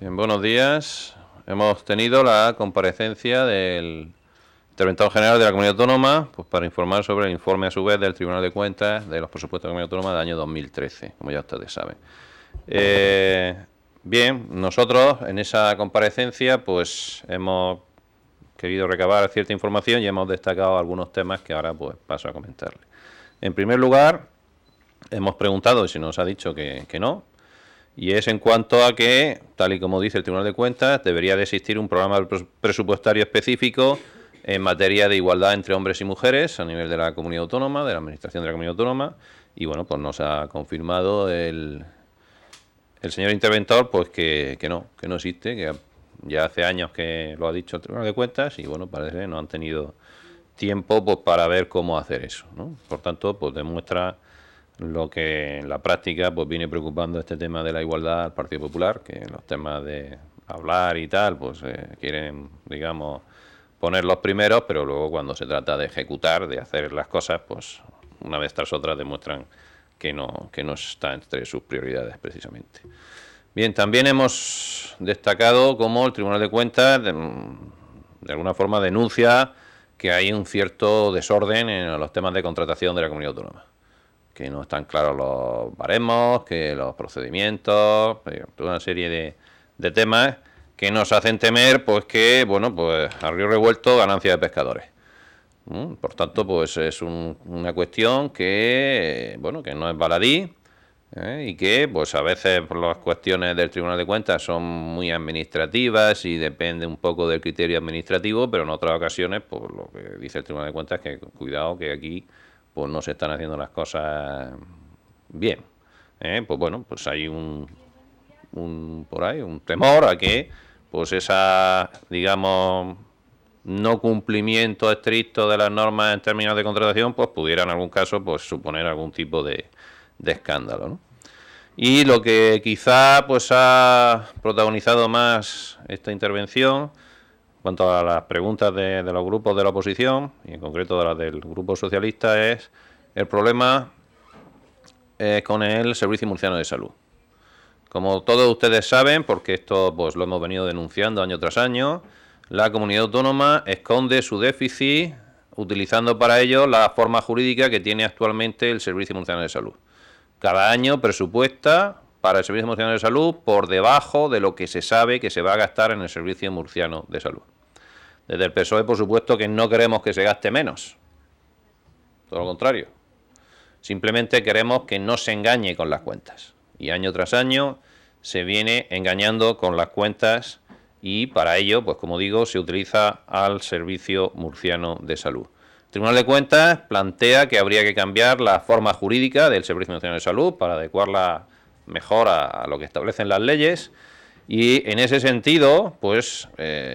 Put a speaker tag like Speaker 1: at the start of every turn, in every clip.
Speaker 1: Bien, buenos días. Hemos tenido la comparecencia del interventor general de la Comunidad Autónoma, pues para informar sobre el informe a su vez del Tribunal de Cuentas de los presupuestos de la Comunidad Autónoma del año 2013, como ya ustedes saben. Bien, nosotros en esa comparecencia pues hemos querido recabar cierta información y hemos destacado algunos temas que ahora pues paso a comentarles. En primer lugar, hemos preguntado, y se nos ha dicho que no, y es en cuanto a que, tal y como dice el Tribunal de Cuentas, debería de existir un programa presupuestario específico en materia de igualdad entre hombres y mujeres a nivel de la Comunidad Autónoma, de la Administración de la Comunidad Autónoma, y bueno, pues nos ha confirmado el señor interventor pues que no existe, que ya hace años que lo ha dicho el Tribunal de Cuentas y bueno, parece que no han tenido tiempo pues para ver cómo hacer eso, ¿no? Por tanto, pues demuestra lo que en la práctica pues viene preocupando este tema de la igualdad al Partido Popular, que los temas de hablar y tal pues quieren, digamos, poner los primeros, pero luego cuando se trata de ejecutar, de hacer las cosas, pues una vez tras otra demuestran que no está entre sus prioridades precisamente. Bien, también hemos destacado cómo el Tribunal de Cuentas de alguna forma denuncia que hay un cierto desorden en los temas de contratación de la Comunidad Autónoma, que no están claros los baremos, que los procedimientos, toda una serie de temas que nos hacen temer pues que, bueno, pues a río revuelto ganancia de pescadores. Por tanto, pues es una cuestión que, bueno, que no es baladí, y que, pues a veces por las cuestiones del Tribunal de Cuentas son muy administrativas y depende un poco del criterio administrativo, pero en otras ocasiones, pues lo que dice el Tribunal de Cuentas es que cuidado que aquí pues no se están haciendo las cosas bien. Pues bueno, pues hay por ahí un temor a que pues esa, digamos, no cumplimiento estricto de las normas en términos de contratación pues pudiera en algún caso pues suponer algún tipo de escándalo, ¿no? Y lo que quizá pues ha protagonizado más esta intervención en cuanto a las preguntas de los grupos de la oposición, y en concreto de las del Grupo Socialista, es el problema con el Servicio Murciano de Salud. Como todos ustedes saben, porque esto pues lo hemos venido denunciando año tras año, la Comunidad Autónoma esconde su déficit utilizando para ello la forma jurídica que tiene actualmente el Servicio Murciano de Salud. Cada año presupuesta para el Servicio Murciano de Salud por debajo de lo que se sabe que se va a gastar en el Servicio Murciano de Salud. Desde el PSOE, por supuesto, que no queremos que se gaste menos. Todo lo contrario. Simplemente queremos que no se engañe con las cuentas. Y año tras año se viene engañando con las cuentas y para ello, pues como digo, se utiliza al Servicio Murciano de Salud. El Tribunal de Cuentas plantea que habría que cambiar la forma jurídica del Servicio Nacional de Salud para adecuarla mejor a lo que establecen las leyes y en ese sentido, pues,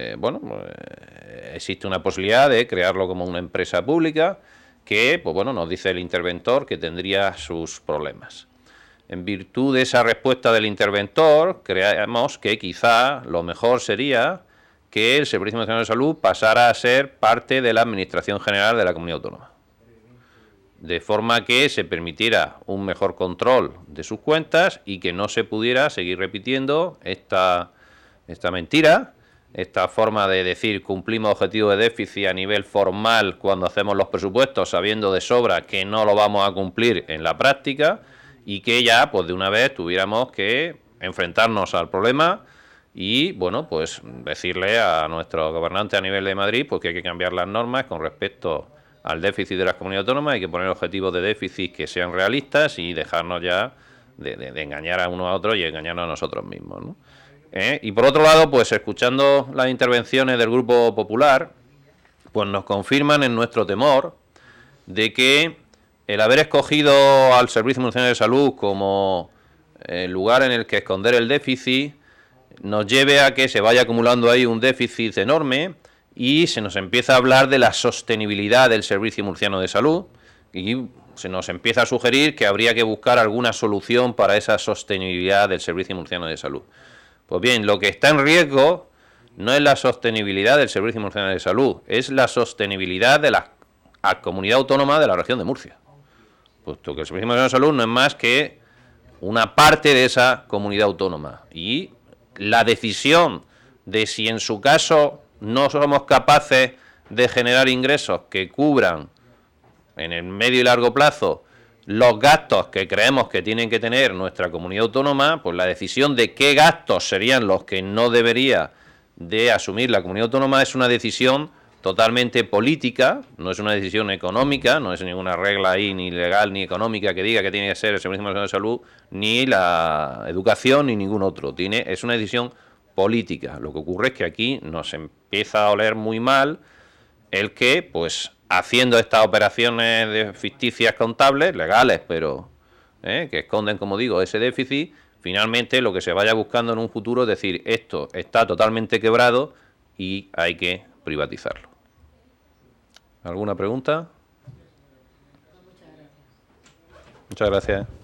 Speaker 1: existe una posibilidad de crearlo como una empresa pública que, pues bueno, nos dice el interventor que tendría sus problemas. En virtud de esa respuesta del interventor, creemos que quizá lo mejor sería que el Servicio Nacional de Salud pasara a ser parte de la Administración General de la Comunidad Autónoma, de forma que se permitiera un mejor control de sus cuentas y que no se pudiera seguir repitiendo esta mentira, esta forma de decir cumplimos objetivos de déficit a nivel formal cuando hacemos los presupuestos sabiendo de sobra que no lo vamos a cumplir en la práctica y que ya pues de una vez tuviéramos que enfrentarnos al problema y, bueno, pues decirle a nuestros gobernantes a nivel de Madrid pues que hay que cambiar las normas con respecto al déficit de las comunidades autónomas, hay que poner objetivos de déficit que sean realistas y dejarnos ya de engañar a unos a otros y engañarnos a nosotros mismos, ¿no? Y por otro lado, pues escuchando las intervenciones del Grupo Popular, pues nos confirman en nuestro temor de que el haber escogido al Servicio Nacional de Salud como el lugar en el que esconder el déficit nos lleve a que se vaya acumulando ahí un déficit enorme y se nos empieza a hablar de la sostenibilidad del Servicio Murciano de Salud y se nos empieza a sugerir que habría que buscar alguna solución para esa sostenibilidad del Servicio Murciano de Salud. Pues bien, lo que está en riesgo no es la sostenibilidad del Servicio Murciano de Salud, es la sostenibilidad de la comunidad autónoma de la región de Murcia, puesto que el Servicio Murciano de Salud no es más que una parte de esa comunidad autónoma y la decisión de si en su caso no somos capaces de generar ingresos que cubran en el medio y largo plazo los gastos que creemos que tienen que tener nuestra comunidad autónoma, pues la decisión de qué gastos serían los que no debería de asumir la comunidad autónoma es una decisión totalmente política, no es una decisión económica, no es ninguna regla ahí ni legal ni económica que diga que tiene que ser el Servicio Nacional de Salud, ni la educación, ni ningún otro. Es una decisión política. Lo que ocurre es que aquí nos empieza a oler muy mal el que, pues, haciendo estas operaciones de ficticias contables, legales, pero que esconden, como digo, ese déficit, finalmente lo que se vaya buscando en un futuro es decir, esto está totalmente quebrado y hay que privatizarlo. ¿Alguna pregunta? Muchas gracias.